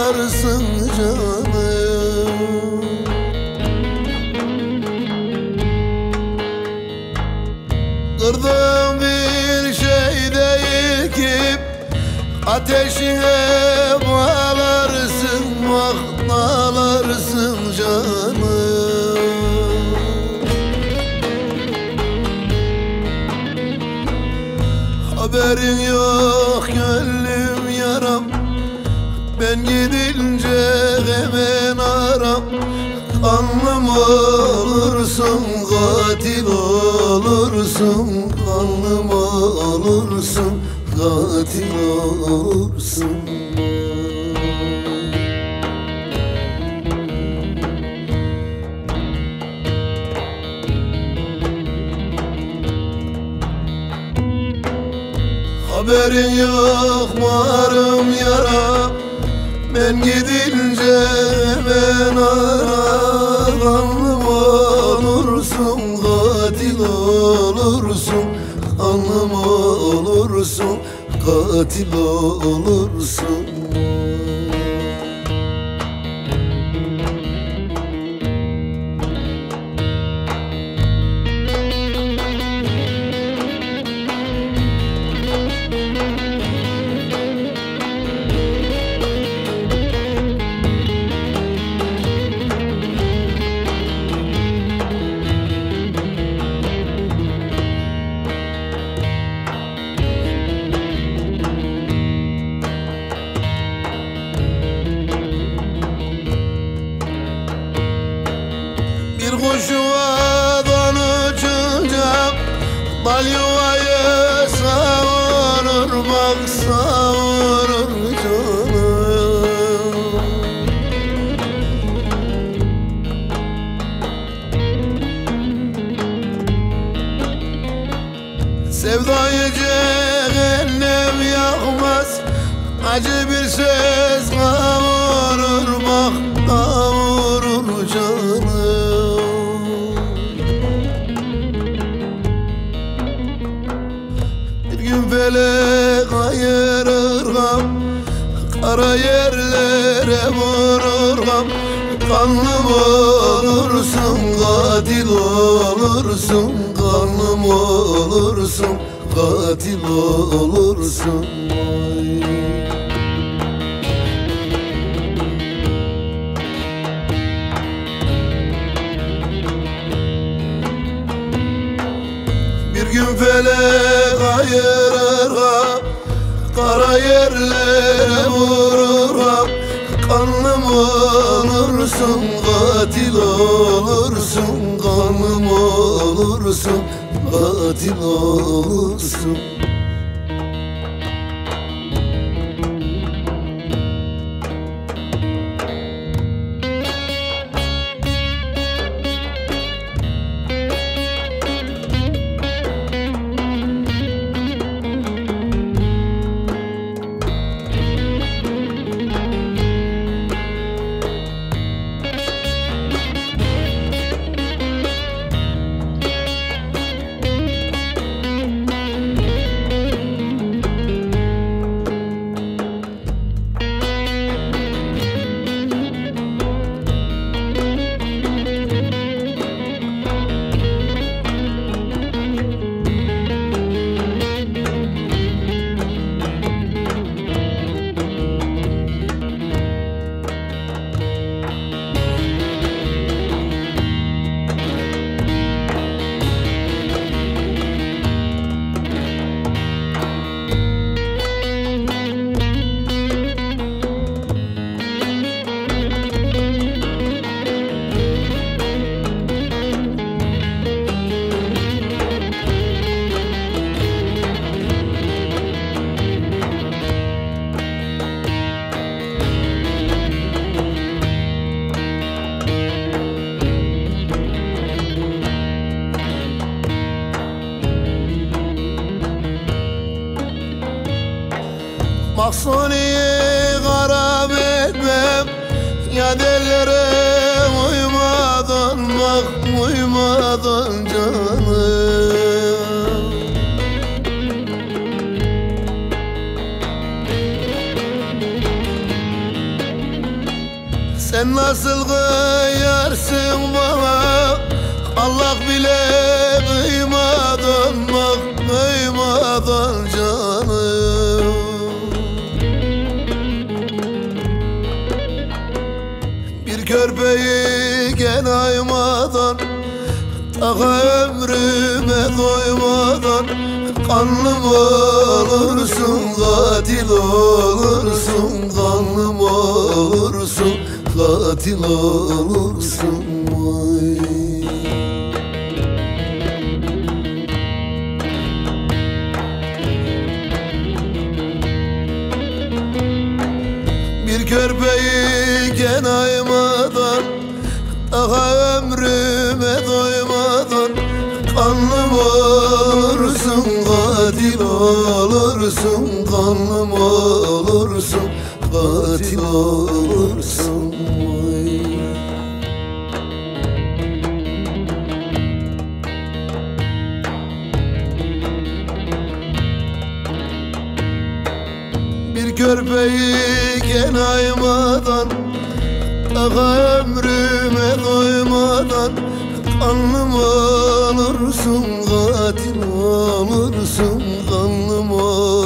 ağlarsın canım. Kırdığım bir şey değil ki ateşine bağlarsın, vah ağlarsın canım. Haberin yok gönlüm yaram, ben gidince hemen aram. Kanlım olursun, katil olursun, kanlım olursun, katil olursun. Haberin yok varım yara, ben gidince hemen ara. Kanlım olursun, katil olursun, kanlım olursun, katil olursun. Bir kuş yuvadan uçunca bal yuvayı savurur, bak savurur canım. Sevdayı cehennem yakmaz, acı bir söz kavurur, bak kavurur canım. Bir gün felek ayırır gam, kara yerlere vurur gam. Kanlım olursun, katil olursun, kanlım olursun, katil olursun. Bir gün felek ayırır gam, kara yerlere vurur gam. Kanlım olursun, katil olursun, kanlım olursun, katil olursun. Mahsuni'yi harap etmem, ya dellere uymadan, bak uymadan canım. Sen nasıl kıyarsın bana, Allah bile kıymadan bak, kıymadan canım. Bir körpeyi gel aymadan, daha ömrüme doymadan, kanlım olursun, katil olursun, kanlım olursun, katil olursun. Vay. Bir körpeyi gel aymadan, daha ömrüme doymadan, kanlım olursun, katil olursun, kanlım olursun, katil olursun. Vay. Bir körpeyi gel aymadan, daha ömrüme doymadan, kanlım olursun, katil olursun, kanlım olursun.